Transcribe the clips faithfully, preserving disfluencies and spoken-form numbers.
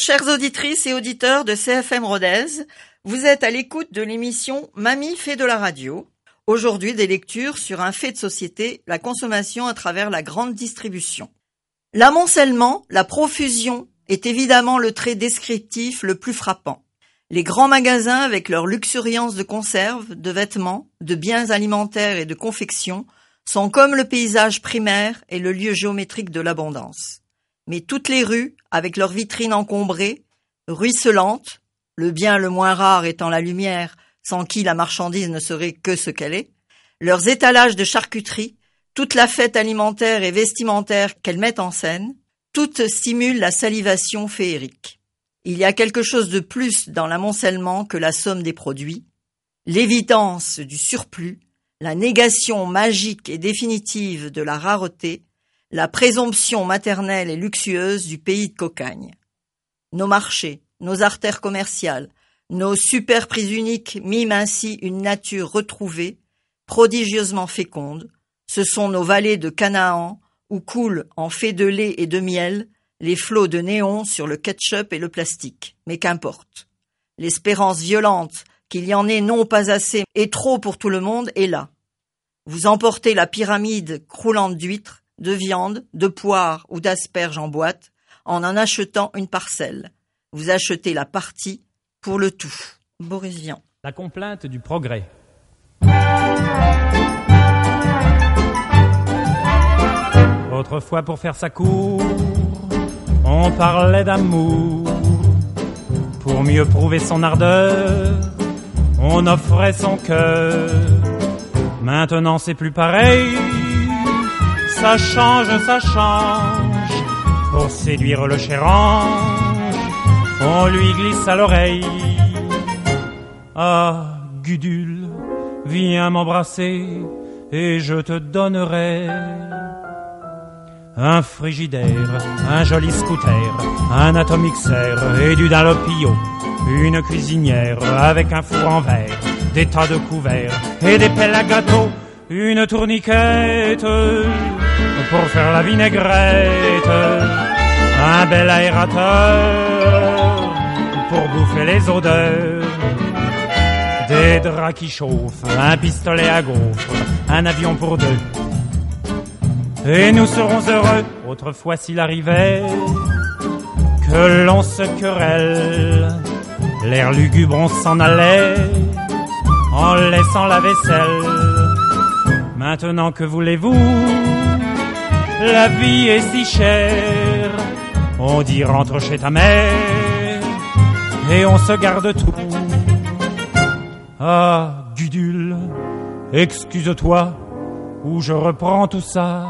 chères auditrices et auditeurs de C F M Rodez, vous êtes à l'écoute de l'émission Mamie fait de la radio. Aujourd'hui, des lectures sur un fait de société, la consommation à travers la grande distribution. L'amoncellement, la profusion, est évidemment le trait descriptif le plus frappant. Les grands magasins, avec leur luxuriance de conserves, de vêtements, de biens alimentaires et de confection, sont comme le paysage primaire et le lieu géométrique de l'abondance. Mais toutes les rues, avec leurs vitrines encombrées, ruisselantes, le bien le moins rare étant la lumière, sans qui la marchandise ne serait que ce qu'elle est, leurs étalages de charcuterie, toute la fête alimentaire et vestimentaire qu'elles mettent en scène, toutes stimulent la salivation féerique. Il y a quelque chose de plus dans l'amoncellement que la somme des produits, l'évidence du surplus, la négation magique et définitive de la rareté, la présomption maternelle et luxueuse du pays de cocagne. Nos marchés, nos artères commerciales, nos super prix uniques miment ainsi une nature retrouvée, prodigieusement féconde. Ce sont nos vallées de Canaan où coulent, en fait de lait et de miel, les flots de néon sur le ketchup et le plastique. Mais qu'importe. L'espérance violente qu'il y en ait non pas assez et trop pour tout le monde est là. Vous emportez la pyramide croulante d'huîtres, de viande, de poires ou d'asperges en boîte en en achetant une parcelle. Vous achetez la partie pour le tout. Boris Vian. La complainte du progrès. Autrefois, pour faire sa cour, on parlait d'amour. Pour mieux prouver son ardeur, on offrait son cœur. Maintenant, c'est plus pareil. Ça change, ça change. Pour séduire le cher ange, on lui glisse à l'oreille. Ah, Gudule, viens m'embrasser et je te donnerai un frigidaire, un joli scooter, un atomixer et du Dalopio, une cuisinière avec un four en verre, des tas de couverts et des pelles à gâteau, une tourniquette pour faire la vinaigrette, un bel aérateur pour bouffer les odeurs, des draps qui chauffent, un pistolet à gaufres, un avion pour deux. Et nous serons heureux, autrefois s'il arrivait que l'on se querelle, l'air lugubre on s'en allait en laissant la vaisselle. Maintenant que voulez-vous, la vie est si chère, on dit rentre chez ta mère et on se garde tout. Ah, Gudule, excuse-toi ou je reprends tout ça.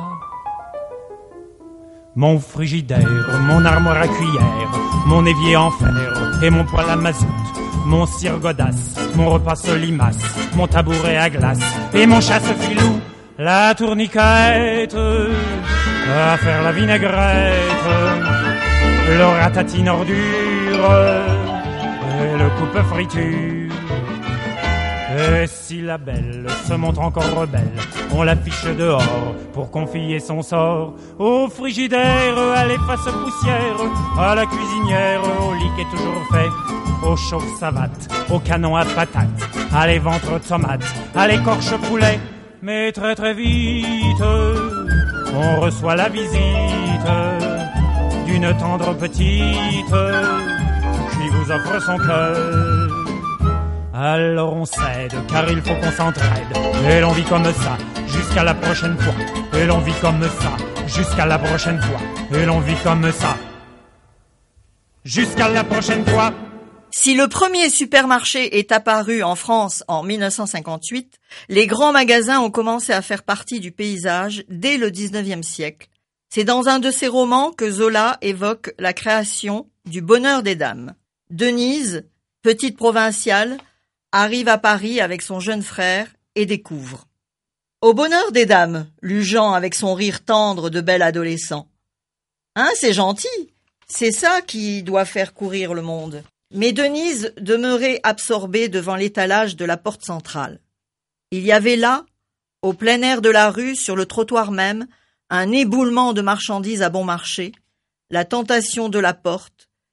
Mon frigidaire, mon armoire à cuillère, mon évier en fer et mon poêle à mazout, mon cire godasse, mon repas solimace, mon tabouret à glace et mon chasse-filou, la tourniquette à faire la vinaigrette, le ratatine ordure et le coupe-friture. Et si la belle se montre encore rebelle, on l'affiche dehors pour confier son sort au frigidaire, à l'efface poussière, à la cuisinière, au lit qui est toujours fait, au chauffe-savate, au canon à patates, à les ventres tomates, à l'écorche poulet. Mais très très vite, on reçoit la visite d'une tendre petite qui vous offre son cœur. Alors on cède, car il faut qu'on s'entraide, et l'on vit comme ça, jusqu'à la prochaine fois, et l'on vit comme ça, jusqu'à la prochaine fois, et l'on vit comme ça, jusqu'à la prochaine fois. Si le premier supermarché est apparu en France en mille neuf cent cinquante-huit, les grands magasins ont commencé à faire partie du paysage dès le dix-neuvième siècle. C'est dans un de ses romans que Zola évoque la création du bonheur des dames. Denise, petite provinciale, arrive à Paris avec son jeune frère et découvre. Au bonheur des dames, lut Jean avec son rire tendre de bel adolescent. Hein, c'est gentil, c'est ça qui doit faire courir le monde. Mais Denise demeurait absorbée devant l'étalage de la porte centrale. Il y avait là, au plein air de la rue, sur le trottoir même, un éboulement de marchandises à bon marché, la tentation de la porte,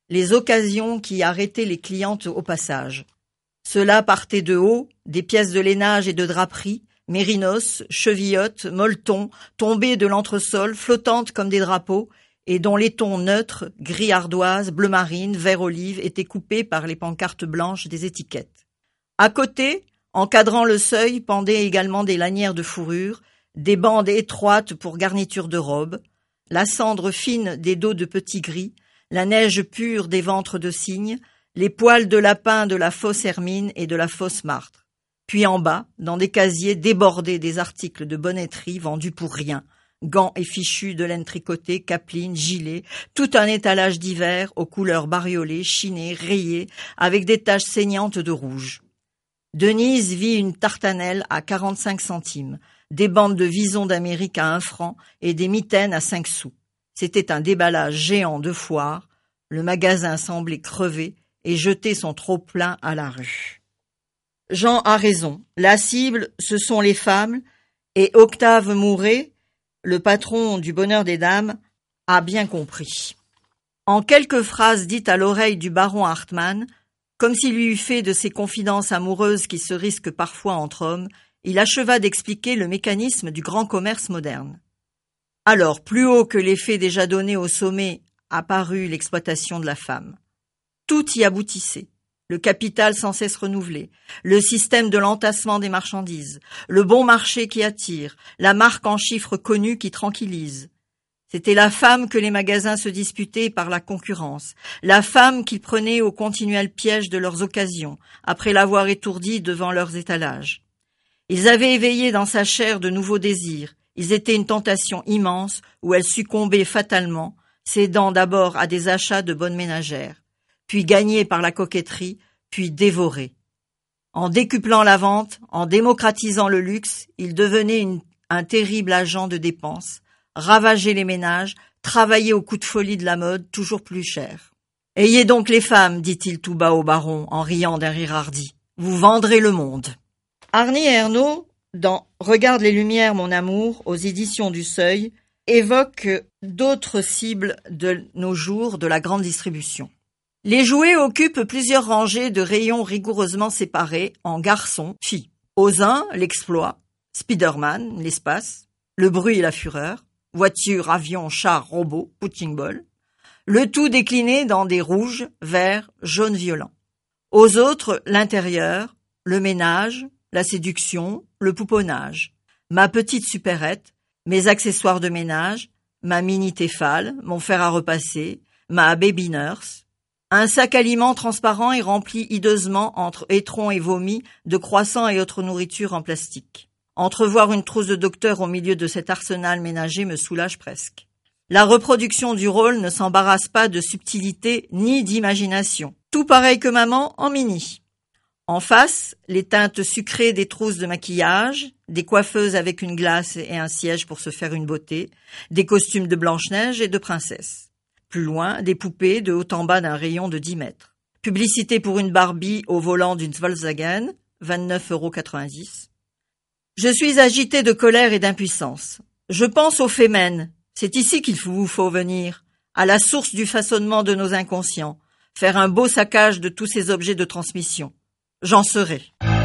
les occasions qui arrêtaient les clientes au passage. Cela partait de haut, des pièces de lainage et de draperie, mérinos, chevillottes, molletons, tombées de l'entresol, flottantes comme des drapeaux, et dont les tons neutres, gris ardoise, bleu marine, vert olive, étaient coupés par les pancartes blanches des étiquettes. À côté, encadrant le seuil, pendaient également des lanières de fourrure, des bandes étroites pour garniture de robes, la cendre fine des dos de petits gris, la neige pure des ventres de cygne, les poils de lapin de la fausse hermine et de la fausse martre. Puis en bas, dans des casiers débordés des articles de bonnetterie vendus pour rien, gants et fichus de laine tricotée, capelines, gilets, tout un étalage divers aux couleurs bariolées, chinées, rayées, avec des taches saignantes de rouge. Denise vit une tartanelle à quarante-cinq centimes, des bandes de visons d'Amérique à un franc et des mitaines à cinq sous. C'était un déballage géant de foire, le magasin semblait crever et jeter son trop-plein à la rue. Jean a raison, la cible, ce sont les femmes, et Octave Mouret, le patron du Bonheur des Dames, a bien compris. En quelques phrases dites à l'oreille du baron Hartmann, comme s'il lui eût fait de ces confidences amoureuses qui se risquent parfois entre hommes, il acheva d'expliquer le mécanisme du grand commerce moderne. Alors, plus haut que l'effet déjà donné au sommet, apparut l'exploitation de la femme. Tout y aboutissait. Le capital sans cesse renouvelé, le système de l'entassement des marchandises, le bon marché qui attire, la marque en chiffres connue qui tranquillise. C'était la femme que les magasins se disputaient par la concurrence, la femme qu'ils prenaient au continuel piège de leurs occasions, après l'avoir étourdie devant leurs étalages. Ils avaient éveillé dans sa chair de nouveaux désirs, ils étaient une tentation immense où elle succombait fatalement, cédant d'abord à des achats de bonnes ménagères, puis gagnée par la coquetterie, puis dévorée. En décuplant la vente, en démocratisant le luxe, il devenait une, un terrible agent de dépenses, ravageait les ménages, travaillait au coup de folie de la mode, toujours plus cher. « Ayez donc les femmes, dit-il tout bas au baron, en riant d'un rire hardi. Vous vendrez le monde. » Arnie Ernaux, dans « Regarde les lumières, mon amour » aux éditions du Seuil, évoque d'autres cibles de nos jours de la grande distribution. Les jouets occupent plusieurs rangées de rayons rigoureusement séparés en garçons, filles. Aux uns, l'exploit, Spider-Man, l'espace, le bruit et la fureur, voitures, avions, chars, robots, punching ball. Le tout décliné dans des rouges, verts, jaunes violents. Aux autres, l'intérieur, le ménage, la séduction, le pouponnage. Ma petite supérette, mes accessoires de ménage, ma mini Tefal, mon fer à repasser, ma baby nurse. Un sac aliment transparent est rempli hideusement entre étrons et vomis de croissants et autres nourritures en plastique. Entrevoir une trousse de docteur au milieu de cet arsenal ménager me soulage presque. La reproduction du rôle ne s'embarrasse pas de subtilité ni d'imagination. Tout pareil que maman en mini. En face, les teintes sucrées des trousses de maquillage, des coiffeuses avec une glace et un siège pour se faire une beauté, des costumes de Blanche-Neige et de princesse. Plus loin, des poupées de haut en bas d'un rayon de dix mètres. Publicité pour une Barbie au volant d'une Volkswagen, vingt-neuf euros quatre-vingt-dix. Je suis agité de colère et d'impuissance. Je pense aux Femen. C'est ici qu'il vous faut venir, à la source du façonnement de nos inconscients, faire un beau saccage de tous ces objets de transmission. J'en serai.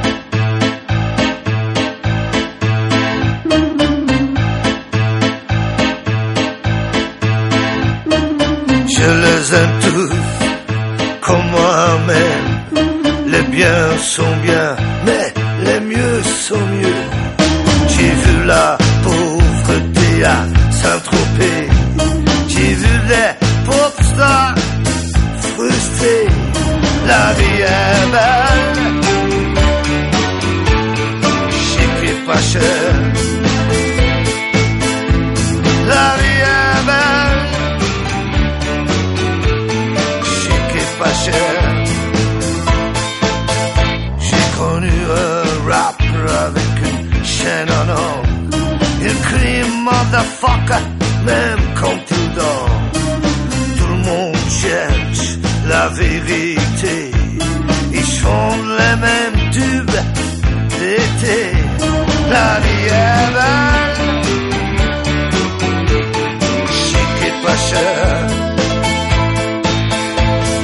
Je les aime tous comme moi-même. Les biens sont bien, mais les mieux sont mieux. J'ai vu la pauvreté à Saint-Tropez. J'ai vu les pop stars frustrés. La vie est belle, chic et pas cher. La vie est belle, chic et pas cher. J'ai connu un rapper avec une chaîne en or. Il crie motherfucker même quand il dort. Tout le monde cherche la vérité. Ils chantent les mêmes tubes d'été. La vie est belle, chic et pas cher.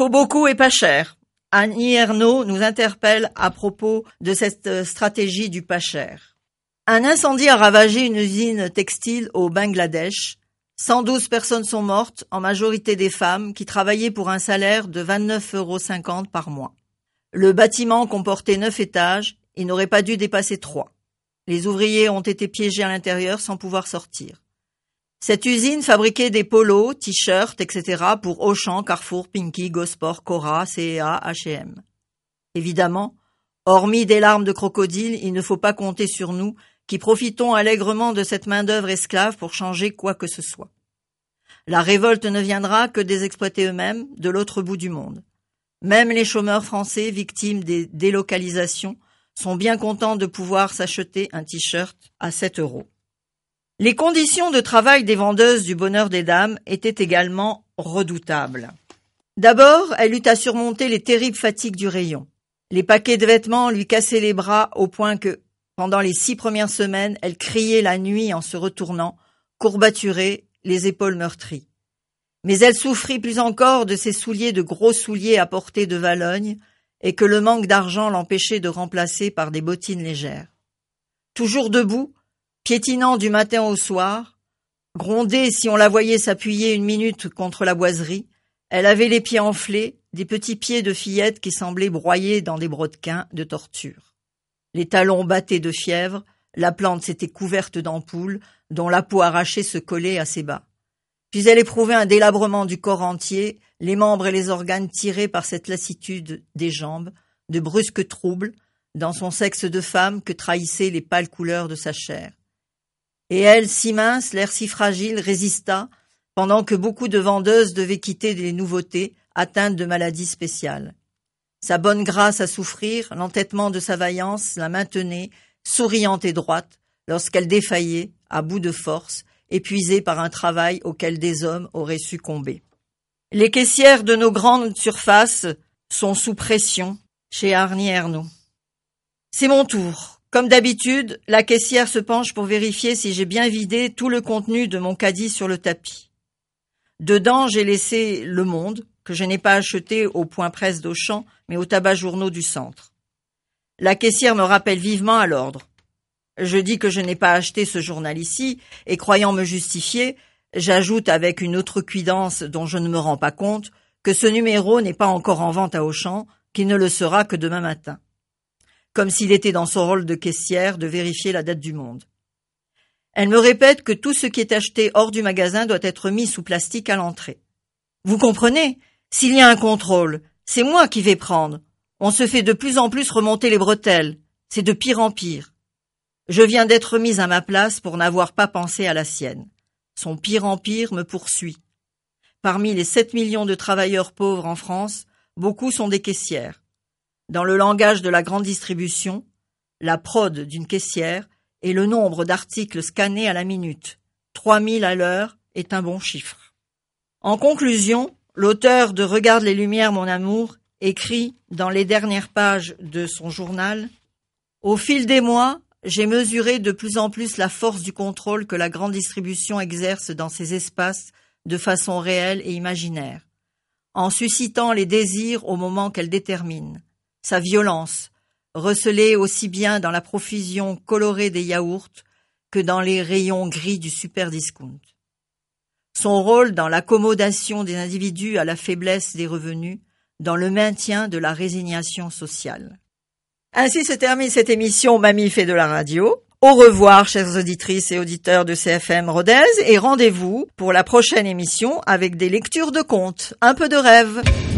faut beaucoup et pas cher. Annie Ernaux nous interpelle à propos de cette stratégie du pas cher. Un incendie a ravagé une usine textile au Bangladesh. cent douze personnes sont mortes, en majorité des femmes, qui travaillaient pour un salaire de vingt-neuf euros cinquante par mois. Le bâtiment comportait neuf étages et n'aurait pas dû dépasser trois. Les ouvriers ont été piégés à l'intérieur sans pouvoir sortir. Cette usine fabriquait des polos, t-shirts, et cetera pour Auchan, Carrefour, Pinky, Gosport, Cora, C et A, H et M. Évidemment, hormis des larmes de crocodile, il ne faut pas compter sur nous qui profitons allègrement de cette main-d'œuvre esclave pour changer quoi que ce soit. La révolte ne viendra que des exploités eux-mêmes de l'autre bout du monde. Même les chômeurs français victimes des délocalisations sont bien contents de pouvoir s'acheter un t-shirt à sept euros. Les conditions de travail des vendeuses du Bonheur des Dames étaient également redoutables. D'abord, elle eut à surmonter les terribles fatigues du rayon. Les paquets de vêtements lui cassaient les bras au point que, pendant les six premières semaines, elle criait la nuit en se retournant, courbaturée, les épaules meurtries. Mais elle souffrit plus encore de ses souliers de gros souliers à portée de Valogne et que le manque d'argent l'empêchait de remplacer par des bottines légères. Toujours debout, piétinant du matin au soir, grondée si on la voyait s'appuyer une minute contre la boiserie, elle avait les pieds enflés, des petits pieds de fillette qui semblaient broyés dans des brodequins de torture. Les talons battaient de fièvre, la plante s'était couverte d'ampoules, dont la peau arrachée se collait à ses bas. Puis elle éprouvait un délabrement du corps entier, les membres et les organes tirés par cette lassitude des jambes, de brusques troubles, dans son sexe de femme que trahissaient les pâles couleurs de sa chair. Et elle, si mince, l'air si fragile, résista, pendant que beaucoup de vendeuses devaient quitter les nouveautés, atteintes de maladies spéciales. Sa bonne grâce à souffrir, l'entêtement de sa vaillance la maintenait, souriante et droite, lorsqu'elle défaillait, à bout de force, épuisée par un travail auquel des hommes auraient succombé. Les caissières de nos grandes surfaces sont sous pression chez Annie Ernaux. C'est mon tour. Comme d'habitude, la caissière se penche pour vérifier si j'ai bien vidé tout le contenu de mon caddie sur le tapis. Dedans, j'ai laissé Le Monde, que je n'ai pas acheté au point presse d'Auchan, mais au tabac journaux du centre. La caissière me rappelle vivement à l'ordre. Je dis que je n'ai pas acheté ce journal ici, et croyant me justifier, j'ajoute avec une autre cuidance dont je ne me rends pas compte que ce numéro n'est pas encore en vente à Auchan, qu'il ne le sera que demain matin. Comme s'il était dans son rôle de caissière de vérifier la date du monde. Elle me répète que tout ce qui est acheté hors du magasin doit être mis sous plastique à l'entrée. Vous comprenez? S'il y a un contrôle, c'est moi qui vais prendre. On se fait de plus en plus remonter les bretelles. C'est de pire en pire. Je viens d'être mise à ma place pour n'avoir pas pensé à la sienne. Son pire en pire me poursuit. Parmi les sept millions de travailleurs pauvres en France, beaucoup sont des caissières. Dans le langage de la grande distribution, la prod d'une caissière est le nombre d'articles scannés à la minute. trois mille à l'heure est un bon chiffre. En conclusion, l'auteur de Regarde les lumières, mon amour, écrit dans les dernières pages de son journal « Au fil des mois, j'ai mesuré de plus en plus la force du contrôle que la grande distribution exerce dans ces espaces de façon réelle et imaginaire, en suscitant les désirs au moment qu'elle détermine. Sa violence, recelée aussi bien dans la profusion colorée des yaourts que dans les rayons gris du super discount. Son rôle dans l'accommodation des individus à la faiblesse des revenus, dans le maintien de la résignation sociale. Ainsi se termine cette émission Mamie fait de la radio. Au revoir, chères auditrices et auditeurs de C F M Rodez, et rendez-vous pour la prochaine émission avec des lectures de contes. Un peu de rêve.